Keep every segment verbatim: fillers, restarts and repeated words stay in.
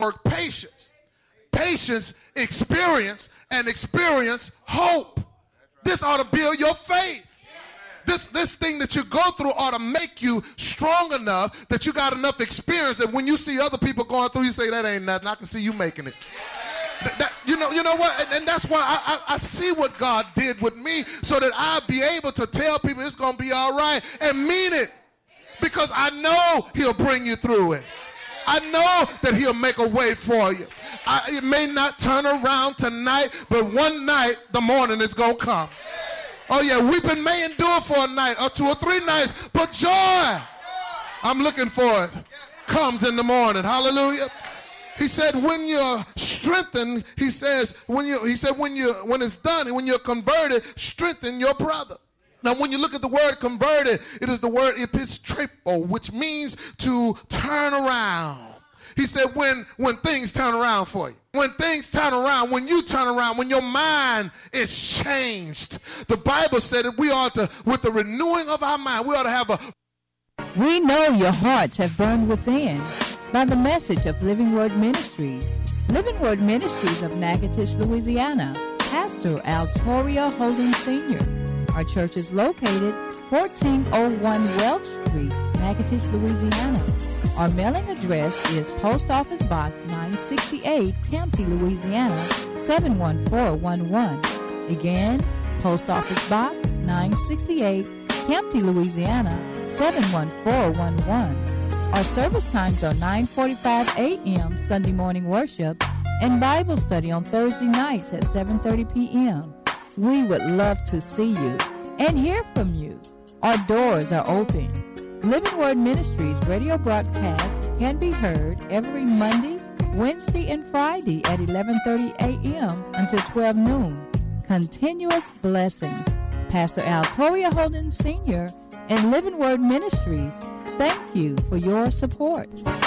work patience. Patience, experience, and experience, hope. This ought to build your faith. This, this thing that you go through ought to make you strong enough that you got enough experience that when you see other people going through, you say, that ain't nothing. I can see you making it. That, that, you know, you know what? And, and that's why I, I, I see what God did with me so that I'll be able to tell people it's going to be all right and mean it. Because I know he'll bring you through it. I know that he'll make a way for you. I, it may not turn around tonight, but one night the morning is going to come. Oh, yeah, weeping may endure for a night or two or three nights, but joy, I'm looking for it, comes in the morning. Hallelujah. He said, when you're strengthened, he says, when you, he said, when you, when it's done, when you're converted, strengthen your brother. Now, when you look at the word converted, it is the word epistrepo, which means to turn around. He said, when, when things turn around for you. When things turn around, when you turn around, when your mind is changed. The Bible said that we ought to, with the renewing of our mind, we ought to have a... We know your hearts have burned within by the message of Living Word Ministries. Living Word Ministries of Natchitoches, Louisiana. Pastor Altoria Holden Senior Our church is located fourteen oh one Welch Street, Natchitoches, Louisiana. Our mailing address is Post Office Box nine sixty-eight, Campty, Louisiana, seven one four one one. Again, Post Office Box nine sixty-eight, Campty, Louisiana, seven one four one one. Our service times are nine forty-five a.m. Sunday morning worship and Bible study on Thursday nights at seven thirty p.m. We would love to see you and hear from you. Our doors are open. Living Word Ministries radio broadcast can be heard every Monday, Wednesday, and Friday at eleven thirty a.m. until twelve noon. Continuous blessings. Pastor Altoria Holden Senior and Living Word Ministries, thank you for your support.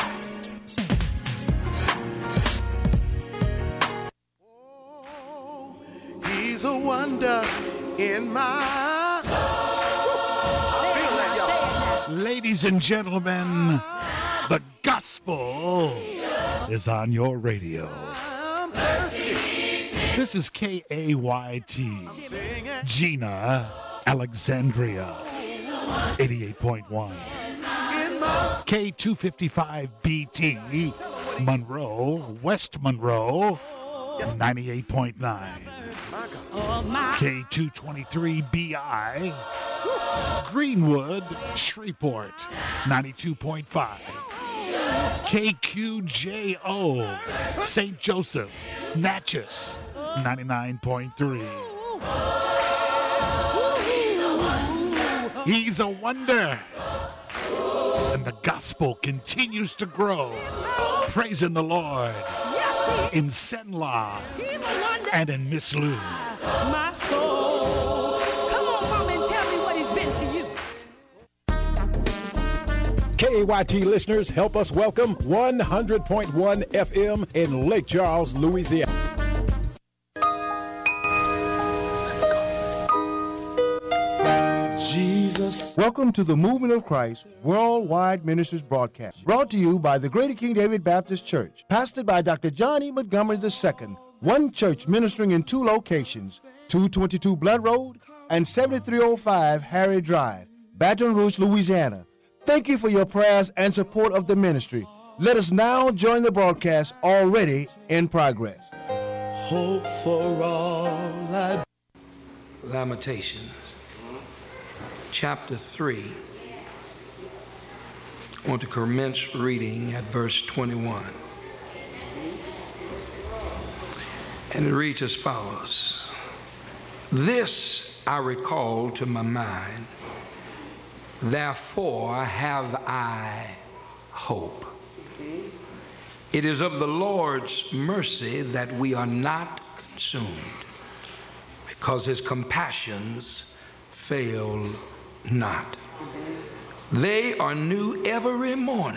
He's a wonder in my soul. I feel that, y'all. Ladies and gentlemen, the gospel is on your radio. I'm thirsty. This is K A Y T, Gina, Alexandria, eighty-eight point one. K two fifty-five B T, Monroe, West Monroe, ninety-eight point nine. K two twenty-three B I, Greenwood, Shreveport, ninety-two point five. K Q J O, Saint Joseph, Natchez, ninety-nine point three. He's a wonder. And the gospel continues to grow. Praising the Lord in Senla and in Miss Lou. My soul. Come on, Mama, and tell me what he's been to you. K A Y T listeners, help us welcome one hundred point one F M in Lake Charles, Louisiana. Jesus. Welcome to the Movement of Christ Worldwide Ministries broadcast, brought to you by the Greater King David Baptist Church, pastored by Doctor John E. Montgomery the Second. One church ministering in two locations, two twenty-two Blood Road and seventy-three oh five Harry Drive, Baton Rouge, Louisiana. Thank you for your prayers and support of the ministry. Let us now join the broadcast already in progress. Hope for all I... Lamentations, chapter three. I want to commence reading at verse twenty-one. And it reads as follows. This I recall to my mind, therefore have I hope. It is of the Lord's mercy that we are not consumed, because his compassions fail not. They are new every morning.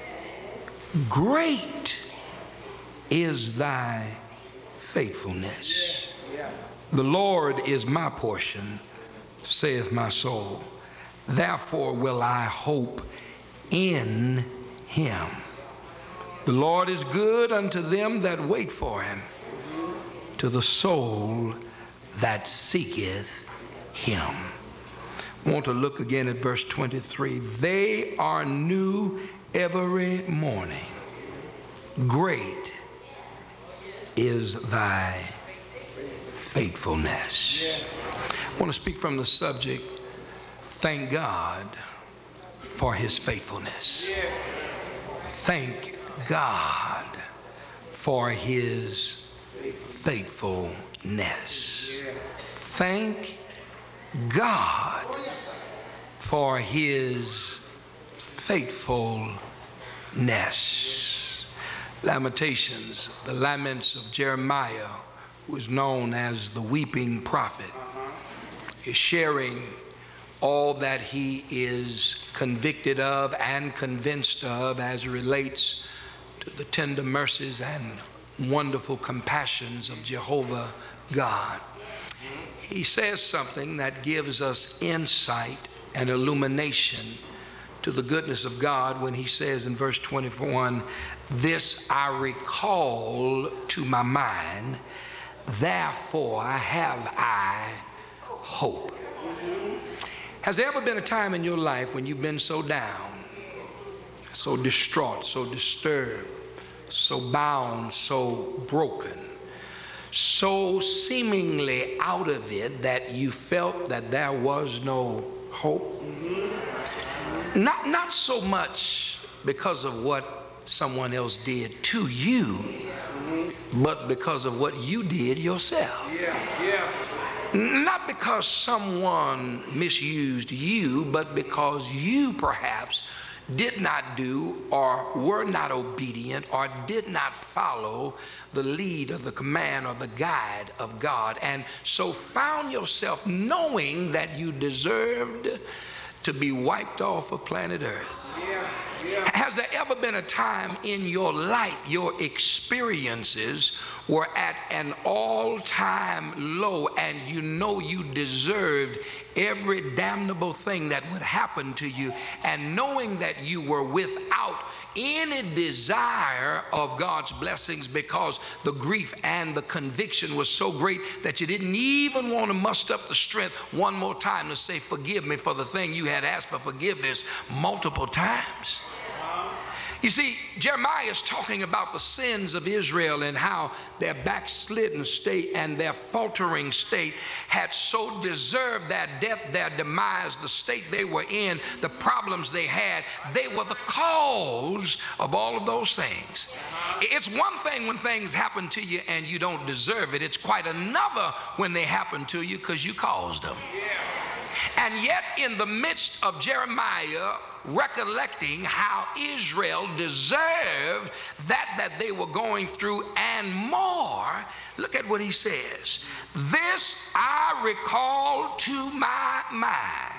Great is thy faithfulness. The Lord is my portion, saith my soul. Therefore will I hope in him. The Lord is good unto them that wait for him, to the soul that seeketh him. I want to look again at verse twenty-three. They are new every morning. Great is thy faithfulness. I want to speak from the subject, thank God for his faithfulness. Thank God for his faithfulness. Thank God for his faithfulness. Lamentations, the laments of Jeremiah, who is known as the weeping prophet, is sharing all that he is convicted of and convinced of as it relates to the tender mercies and wonderful compassions of Jehovah God. He says something that gives us insight and illumination to the goodness of God when he says in verse twenty-one, this I recall to my mind, therefore have I hope. Has there ever been a time in your life when you've been so down, so distraught, so disturbed, so bound, so broken, so seemingly out of it that you felt that there was no hope? Not, not so much because of what someone else did to you, but because of what you did yourself. Yeah, yeah. Not because someone misused you, but because you perhaps did not do or were not obedient or did not follow the lead or the command or the guide of God, and so found yourself knowing that you deserved to be wiped off of planet Earth. Yeah, yeah. Has there ever been a time in your life your experiences were at an all-time low and you know you deserved every damnable thing that would happen to you, and knowing that you were without any desire of God's blessings because the grief and the conviction was so great that you didn't even want to muster up the strength one more time to say, forgive me for the thing you had asked for forgiveness multiple times? You see, Jeremiah is talking about the sins of Israel and how their backslidden state and their faltering state had so deserved their death, their demise, the state they were in, the problems they had. They were the cause of all of those things. It's one thing when things happen to you and you don't deserve it. It's quite another when they happen to you because you caused them. And yet in the midst of Jeremiah recollecting how Israel deserved that that they were going through and more, look at what he says. This I recall to my mind.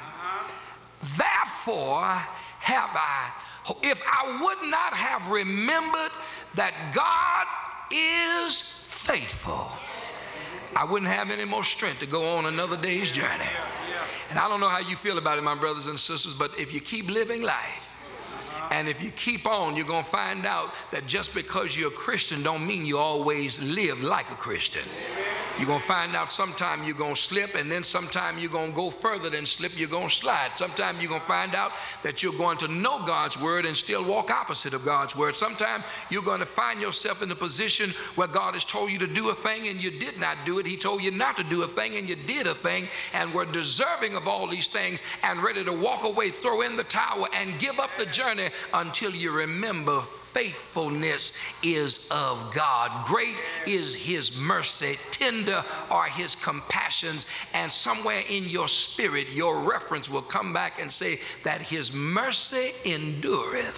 Therefore have I hope. If I would not have remembered that God is faithful, I wouldn't have any more strength to go on another day's journey. And I don't know how you feel about it, my brothers and sisters, but if you keep living life, and if you keep on, you're going to find out that just because you're a Christian don't mean you always live like a Christian. You're going to find out sometime you're going to slip, and then sometime you're going to go further than slip, you're going to slide. Sometime you're going to find out that you're going to know God's word and still walk opposite of God's word. Sometime you're going to find yourself in a position where God has told you to do a thing and you did not do it. He told you not to do a thing and you did a thing, and were deserving of all these things and ready to walk away, throw in the towel, and give up the journey until you remember faithfulness is of God. Great is his mercy, tender are his compassions, and somewhere in your spirit your reference will come back and say that his mercy endureth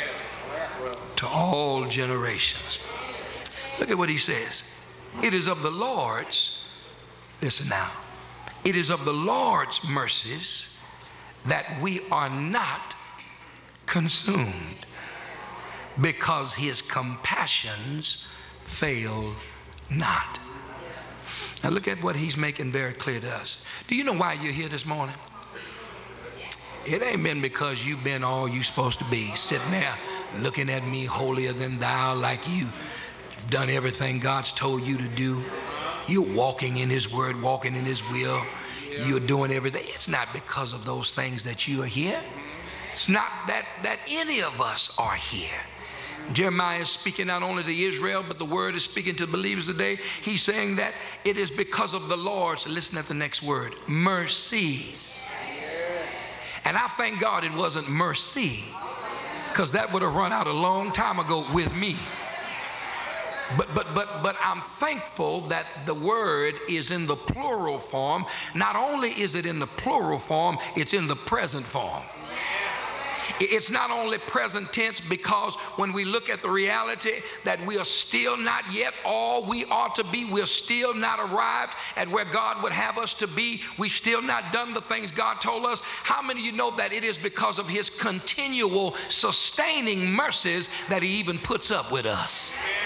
to all generations. Look at what he says. It is of the Lord's, listen now, it is of the Lord's mercies that we are not consumed, because his compassions fail not. Now look at what he's making very clear to us. Do you know why you're here this morning? It ain't been because you've been all you're supposed to be, sitting there looking at me holier than thou, like you've done everything God's told you to do. You're walking in his word, walking in his will. You're doing everything. It's not because of those things that you are here. It's not that, that any of us are here. Jeremiah is speaking not only to Israel, but the word is speaking to believers today. He's saying that it is because of the Lord's, listen at the next word, mercies. And I thank God it wasn't mercy, because that would have run out a long time ago with me. But, but, but, but I'm thankful that the word is in the plural form. Not only is it in the plural form, it's in the present form. It's not only present tense, because when we look at the reality that we are still not yet all we ought to be, we're still not arrived at where God would have us to be, we've still not done the things God told us. How many of you know that it is because of his continual sustaining mercies that he even puts up with us?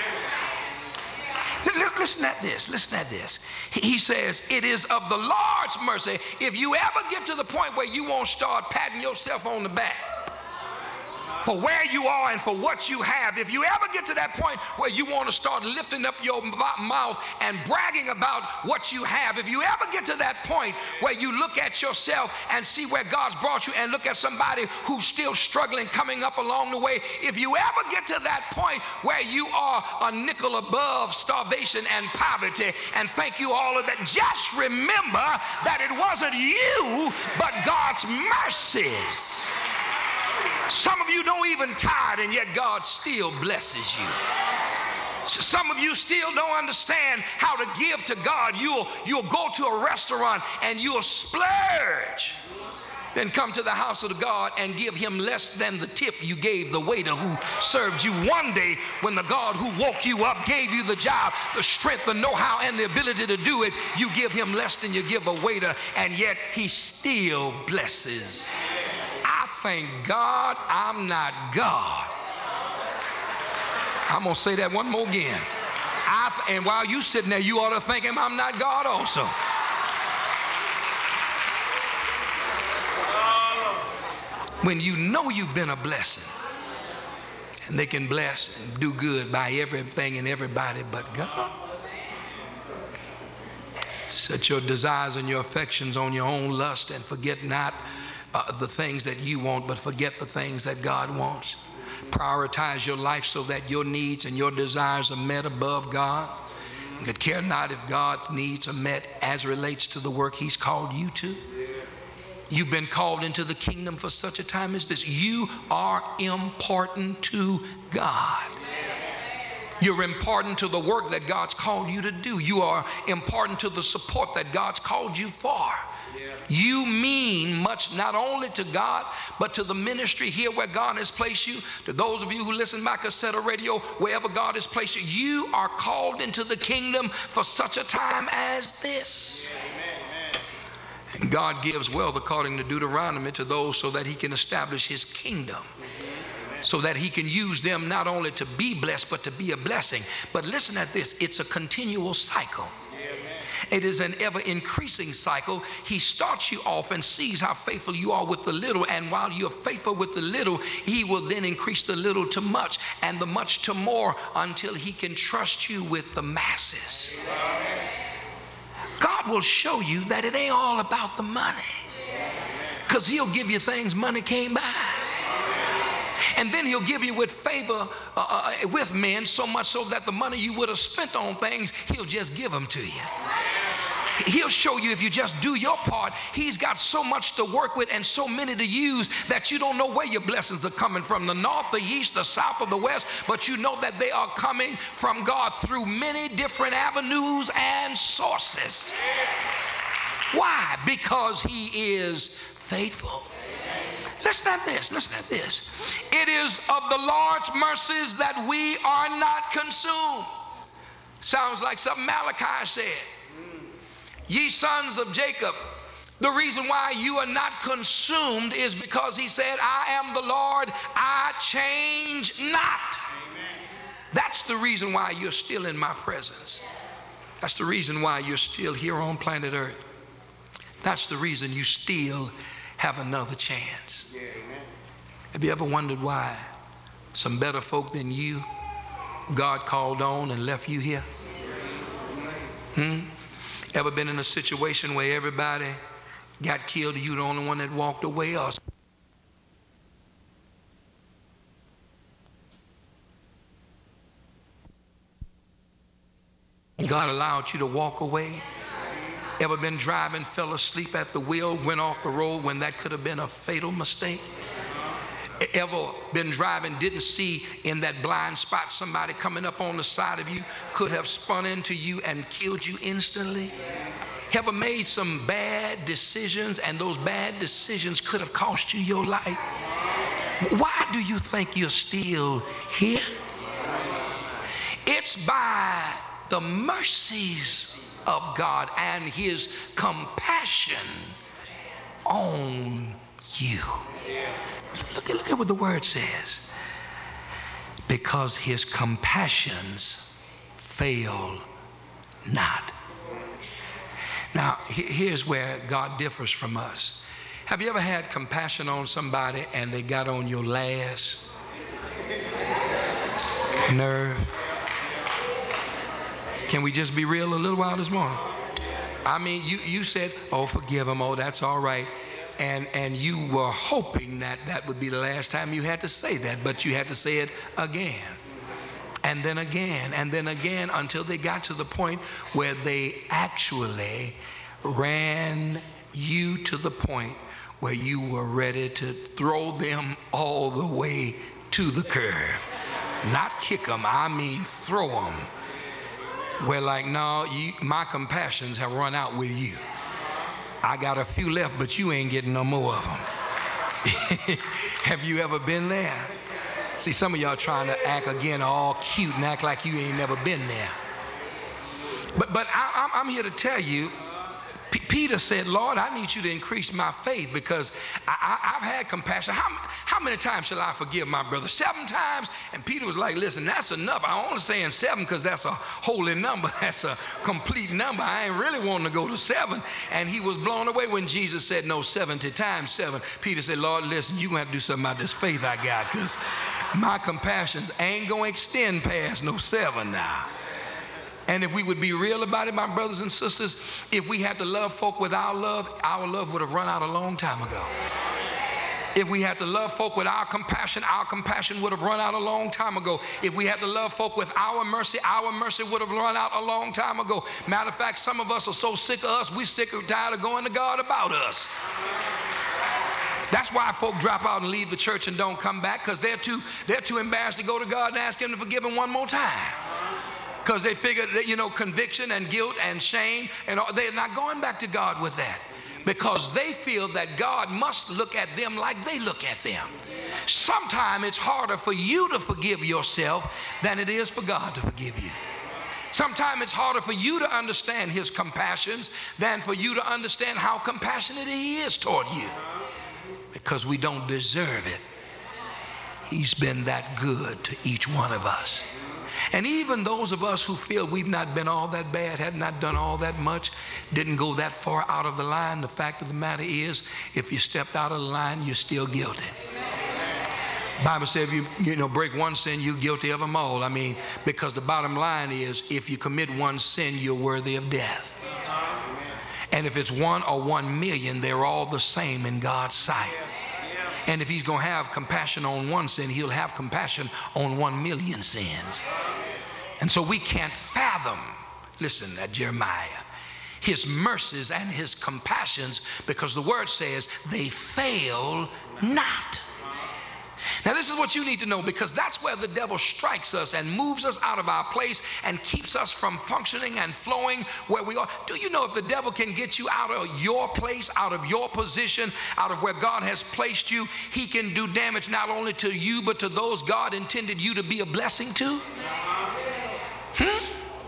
Listen at this, listen at this. He says, it is of the Lord's mercy. If you ever get to the point where you won't start patting yourself on the back for where you are and for what you have, if you ever get to that point where you want to start lifting up your mouth and bragging about what you have, if you ever get to that point where you look at yourself and see where God's brought you and look at somebody who's still struggling coming up along the way, if you ever get to that point where you are a nickel above starvation and poverty, and thank you all of that, just remember that it wasn't you but God's mercies. Some of you don't even tithe, and yet God still blesses you. Some of you still don't understand how to give to God. You'll, you'll go to a restaurant and you'll splurge, then come to the house of God and give him less than the tip you gave the waiter who served you one day, when the God who woke you up, gave you the job, the strength, the know-how, and the ability to do it. You give him less than you give a waiter, and yet he still blesses. I thank God I'm not God. I'm going to say that one more again. I th- and while you sitting there, you ought to thank him I'm not God also. When you know you've been a blessing, and they can bless and do good by everything and everybody but God. Set your desires and your affections on your own lust, and forget not Uh, the things that you want, but forget the things that God wants. Prioritize your life so that your needs and your desires are met above God. You could care not if God's needs are met as relates to the work he's called you to. You've been called into the kingdom for such a time as this. You are important to God. You're important to the work that God's called you to do. You are important to the support that God's called you for. You mean much not only to God, but to the ministry here where God has placed you. To those of you who listen by cassette or radio, wherever God has placed you, you are called into the kingdom for such a time as this. And God gives wealth, according to Deuteronomy, to those so that he can establish his kingdom, so that he can use them not only to be blessed, but to be a blessing. But listen at this, it's a continual cycle. It is an ever-increasing cycle. He starts you off and sees how faithful you are with the little, and while you're faithful with the little, he will then increase the little to much, and the much to more, until he can trust you with the masses. God will show you that it ain't all about the money, because he'll give you things money can't buy. And then he'll give you with favor uh, uh, with men, so much so that the money you would have spent on things, he'll just give them to you. He'll show you if you just do your part. He's got so much to work with and so many to use that you don't know where your blessings are coming from, the north, the east, the south, or the west, but you know that they are coming from God through many different avenues and sources. Why? Because he is faithful. Listen at this, listen at this. It is of the Lord's mercies that we are not consumed. Sounds like something Malachi said. Ye sons of Jacob, the reason why you are not consumed is because he said, I am the Lord, I change not. Amen. That's the reason why you're still in my presence. That's the reason why you're still here on planet Earth. That's the reason you still have another chance. Yeah, amen. Have you ever wondered why some better folk than you God called on and left you here? Hmm? Ever been in a situation where everybody got killed and you the only one that walked away? Or God allowed you to walk away? Ever been driving, fell asleep at the wheel, went off the road when that could have been a fatal mistake? Ever been driving, didn't see in that blind spot somebody coming up on the side of you, could have spun into you and killed you instantly? Ever made some bad decisions and those bad decisions could have cost you your life? Why do you think you're still here? It's by the mercies of God and his compassion on you. Look at, look at what the word says. Because his compassions fail not. Now, here's where God differs from us. Have you ever had compassion on somebody and they got on your last nerve? Can we just be real a little while this morning? I mean, you, you said, oh, forgive him. Oh, that's all right. And, and you were hoping that that would be the last time you had to say that, but you had to say it again. And then again, and then again, until they got to the point where they actually ran you to the point where you were ready to throw them all the way to the curb. Not kick them, I mean throw them. We're like, no, you, my compassions have run out with you. I got a few left, but you ain't getting no more of them. Have you ever been there? See, some of y'all trying to act again all cute and act like you ain't never been there. But, but I, I'm here to tell you, P- Peter said, Lord, I need you to increase my faith because I, I, I've had compassion. How, how many times shall I forgive my brother? Seven times? And Peter was like, listen, that's enough. I'm only saying seven because that's a holy number. That's a complete number. I ain't really wanting to go to seven. And he was blown away when Jesus said, no, seventy times seven. Peter said, Lord, listen, you're going to have to do something about this faith I got because my compassions ain't going to extend past no seven now. And if we would be real about it, my brothers and sisters, if we had to love folk with our love, our love would have run out a long time ago. If we had to love folk with our compassion, our compassion would have run out a long time ago. If we had to love folk with our mercy, our mercy would have run out a long time ago. Matter of fact, some of us are so sick of us, we're sick and tired of going to God about us. That's why folk drop out and leave the church and don't come back, because they're too, they're too embarrassed to go to God and ask him to forgive them one more time. Because they figure that, you know, conviction and guilt and shame, and all, they're not going back to God with that. Because they feel that God must look at them like they look at them. Sometimes it's harder for you to forgive yourself than it is for God to forgive you. Sometimes it's harder for you to understand his compassions than for you to understand how compassionate he is toward you. Because we don't deserve it. He's been that good to each one of us. And even those of us who feel we've not been all that bad, had not done all that much, didn't go that far out of the line, the fact of the matter is, if you stepped out of the line, you're still guilty. The Bible says if you, you know, break one sin, you're guilty of them all. I mean, because the bottom line is, if you commit one sin, you're worthy of death. And if it's one or one million, they're all the same in God's sight. And if he's going to have compassion on one sin, he'll have compassion on one million sins. And so we can't fathom, listen at Jeremiah, his mercies and his compassions, because the word says they fail not. Now this is what you need to know, because that's where the devil strikes us and moves us out of our place and keeps us from functioning and flowing where we are. Do you know if the devil can get you out of your place, out of your position, out of where God has placed you, he can do damage not only to you but to those God intended you to be a blessing to? Hmm?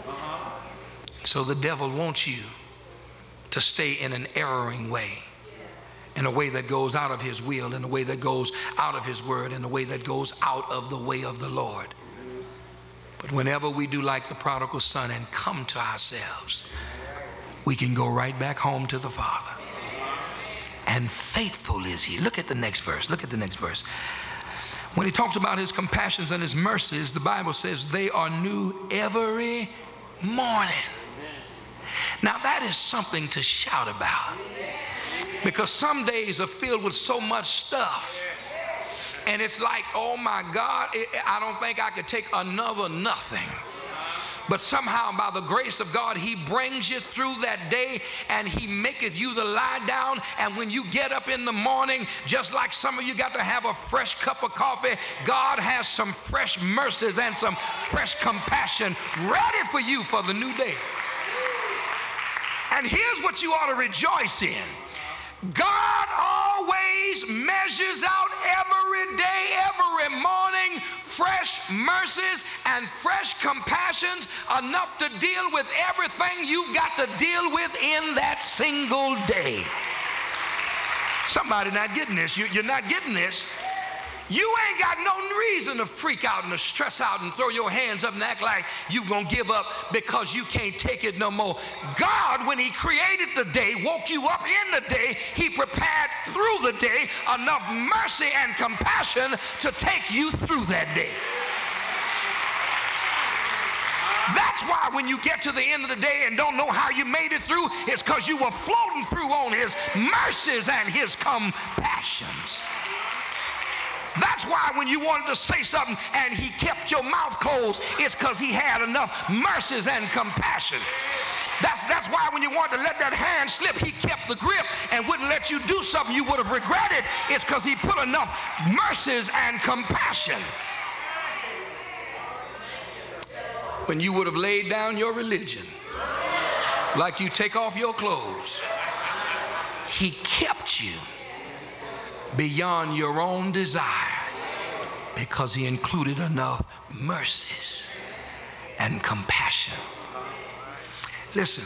So the devil wants you to stay in an erring way, in a way that goes out of his will, in a way that goes out of his word, in a way that goes out of the way of the Lord. But whenever we do like the prodigal son and come to ourselves, we can go right back home to the Father. And faithful is he. Look at the next verse. Look at the next verse. When he talks about his compassions and his mercies, the Bible says they are new every morning. Now that is something to shout about, because some days are filled with so much stuff, and it's like, oh my God, I don't think I could take another nothing. But somehow by the grace of God, he brings you through that day, and he maketh you to lie down. And when you get up in the morning, just like some of you got to have a fresh cup of coffee, God has some fresh mercies and some fresh compassion ready for you for the new day. And here's what you ought to rejoice in. God always measures out every day, every morning, fresh mercies and fresh compassions, enough to deal with everything you've got to deal with in that single day. Somebody not getting this. You, you're not getting this. You ain't got no reason to freak out and to stress out and throw your hands up and act like you're going to give up because you can't take it no more. God, when he created the day, woke you up in the day, he prepared through the day enough mercy and compassion to take you through that day. That's why when you get to the end of the day and don't know how you made it through, it's because you were floating through on his mercies and his compassions. That's why when you wanted to say something and he kept your mouth closed, it's because he had enough mercies and compassion. That's, that's why when you wanted to let that hand slip, he kept the grip and wouldn't let you do something you would have regretted. It's because he put enough mercies and compassion. When you would have laid down your religion, like you take off your clothes, he kept you beyond your own desire because he included enough mercies and compassion. Listen,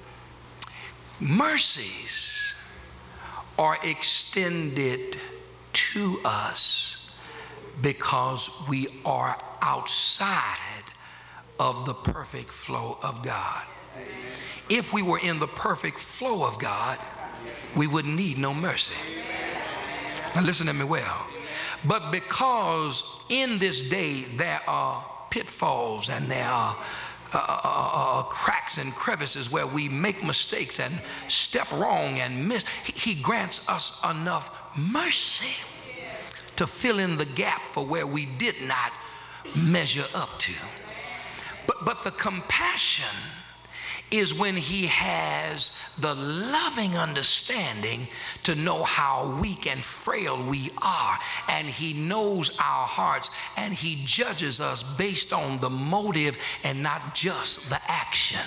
mercies are extended to us because we are outside of the perfect flow of God. If we were in the perfect flow of God, we wouldn't need no mercy. Now listen to me well. But because in this day there are pitfalls and there are uh, uh, uh, cracks and crevices where we make mistakes and step wrong and miss, he, he grants us enough mercy to fill in the gap for where we did not measure up to. But, but the compassion is when he has the loving understanding to know how weak and frail we are, and he knows our hearts, and he judges us based on the motive and not just the action.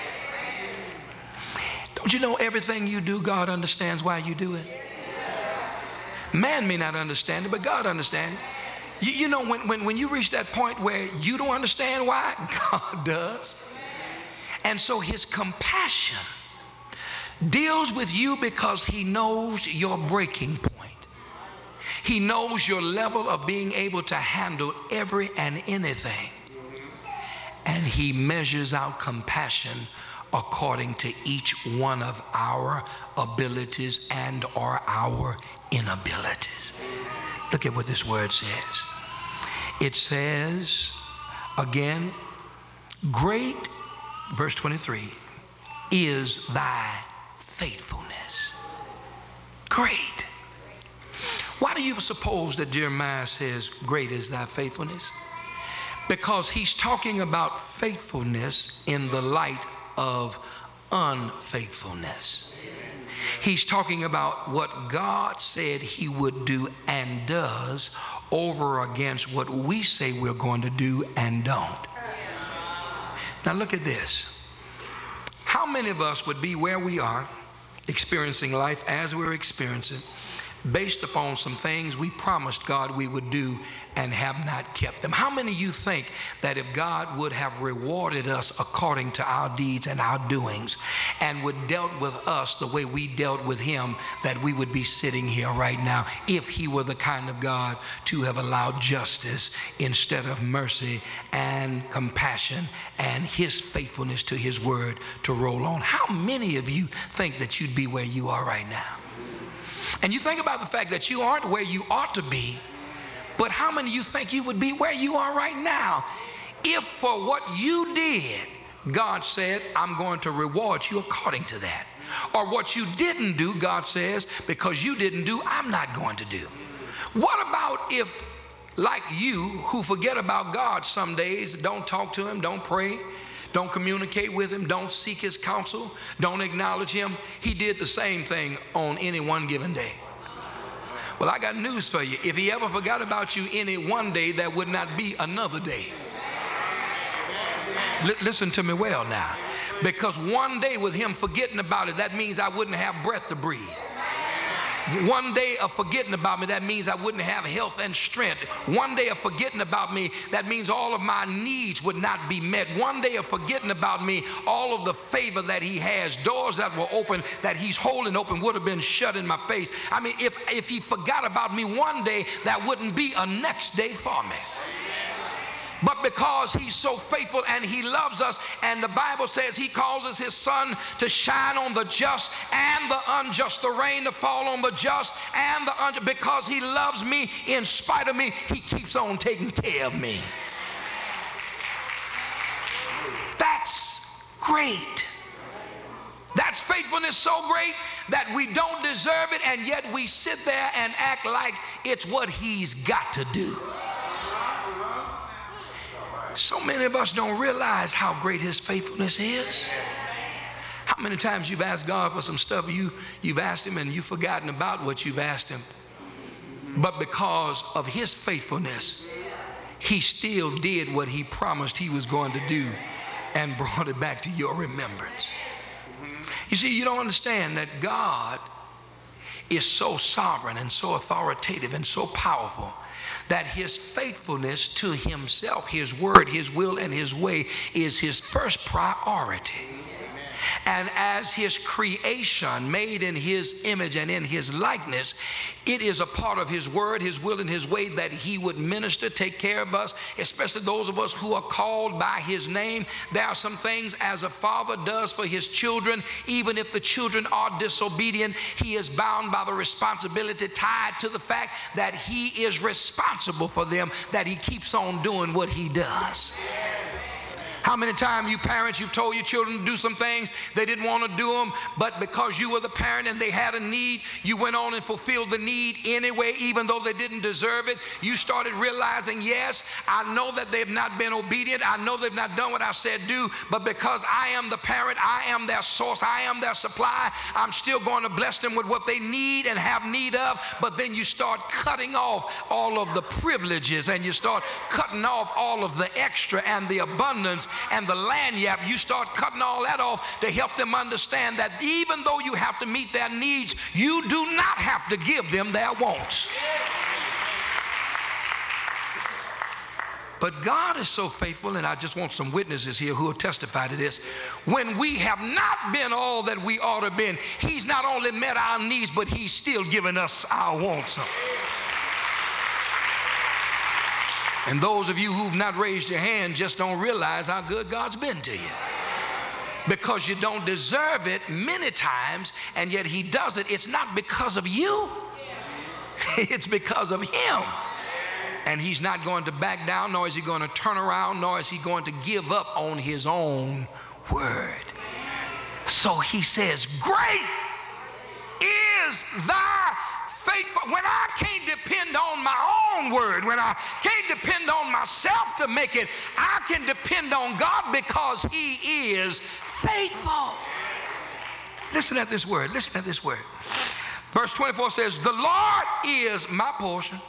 Don't you know everything you do, God understands why you do it? Man may not understand it, but God understands it. You, you know, when, when, when you reach that point where you don't understand why, God does. And so his compassion deals with you because he knows your breaking point. He knows your level of being able to handle every and anything. And he measures out compassion according to each one of our abilities and or our inabilities. Look at what this word says. It says, again, great, verse twenty-three, is thy faithfulness. Great. Why do you suppose that Jeremiah says, great is thy faithfulness? Because he's talking about faithfulness in the light of unfaithfulness. He's talking about what God said he would do and does over against what we say we're going to do and don't. Now look at this. How many of us would be where we are, experiencing life as we're experiencing, based upon some things we promised God we would do and have not kept them? How many of you think that if God would have rewarded us according to our deeds and our doings and would dealt with us the way we dealt with him, that we would be sitting here right now if he were the kind of God to have allowed justice instead of mercy and compassion and his faithfulness to his word to roll on? How many of you think that you'd be where you are right now? And you think about the fact that you aren't where you ought to be But how many of you think you would be where you are right now if for what you did, God said, I'm going to reward you according to that? Or what you didn't do, God says, because you didn't do, I'm not going to do. What about if, like you, who forget about God some days, don't talk to him, don't pray, don't communicate with him, don't seek his counsel, don't acknowledge him, he did the same thing on any one given day? Well, I got news for you. If he ever forgot about you any one day, there would not be another day. L- listen to me well now. Because one day with him forgetting about it, that means I wouldn't have breath to breathe. One day of forgetting about me, that means I wouldn't have health and strength. One day of forgetting about me, that means all of my needs would not be met. One day of forgetting about me, all of the favor that he has, doors that were open, that he's holding open, would have been shut in my face. I mean, if, if he forgot about me one day, that wouldn't be a next day for me. But because he's so faithful and he loves us, and the Bible says he causes his sun to shine on the just and the unjust, the rain to fall on the just and the unjust, because he loves me in spite of me, he keeps on taking care of me. That's great. That's faithfulness so great that we don't deserve it, and yet we sit there and act like it's what he's got to do. So many of us don't realize how great his faithfulness is. How many times you've asked God for some stuff, you, you've asked him and you've forgotten about what you've asked him. But because of his faithfulness, he still did what he promised he was going to do and brought it back to your remembrance. You see, you don't understand that God is so sovereign and so authoritative and so powerful that his faithfulness to himself, his word, his will, and his way is his first priority. And as his creation, made in his image and in his likeness, it is a part of his word, his will, and his way that he would minister, take care of us, especially those of us who are called by his name. There are some things as a father does for his children. Even if the children are disobedient, he is bound by the responsibility tied to the fact that he is responsible for them, that he keeps on doing what he does. How many times you parents, you've told your children to do some things, they didn't want to do them, but because you were the parent and they had a need, you went on and fulfilled the need anyway, even though they didn't deserve it. You started realizing, yes, I know that they've not been obedient. I know they've not done what I said do, but because I am the parent, I am their source, I am their supply, I'm still going to bless them with what they need and have need of. But then you start cutting off all of the privileges, and you start cutting off all of the extra and the abundance and the lanyard. You start cutting all that off to help them understand that even though you have to meet their needs, you do not have to give them their wants. But God is so faithful, and I just want some witnesses here who will testify to this. When we have not been all that we ought to have been, he's not only met our needs, but he's still given us our wants. And those of you who've not raised your hand just don't realize how good God's been to you. Because you don't deserve it many times, and yet he does it. It's not because of you. It's because of him. And he's not going to back down, nor is he going to turn around, nor is he going to give up on his own word. So he says, great is thy faithful. When I can't depend on my own word, when I can't depend on myself to make it, I can depend on God because he is faithful. Listen at this word. Listen at this word. Verse twenty-four says, the Lord is my portion.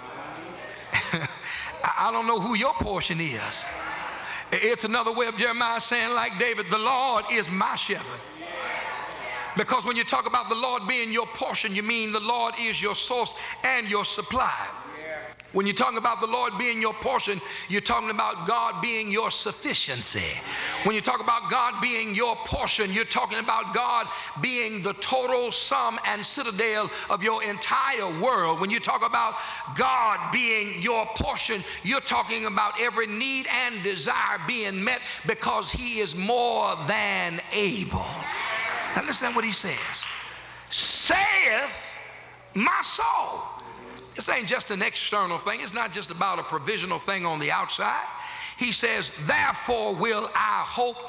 I don't know who your portion is. It's another way of Jeremiah saying, like David, the Lord is my shepherd. Because when you talk about the Lord being your portion, you mean the Lord is your source and your supply. When you talk about the Lord being your portion, you're talking about God being your sufficiency. When you talk about God being your portion, you're talking about God being the total sum and citadel of your entire world. When you talk about God being your portion, you're talking about every need and desire being met because he is more than able. Now listen to what he says. Saith my soul. This ain't just an external thing. It's not just about a provisional thing on the outside. He says, therefore will I hope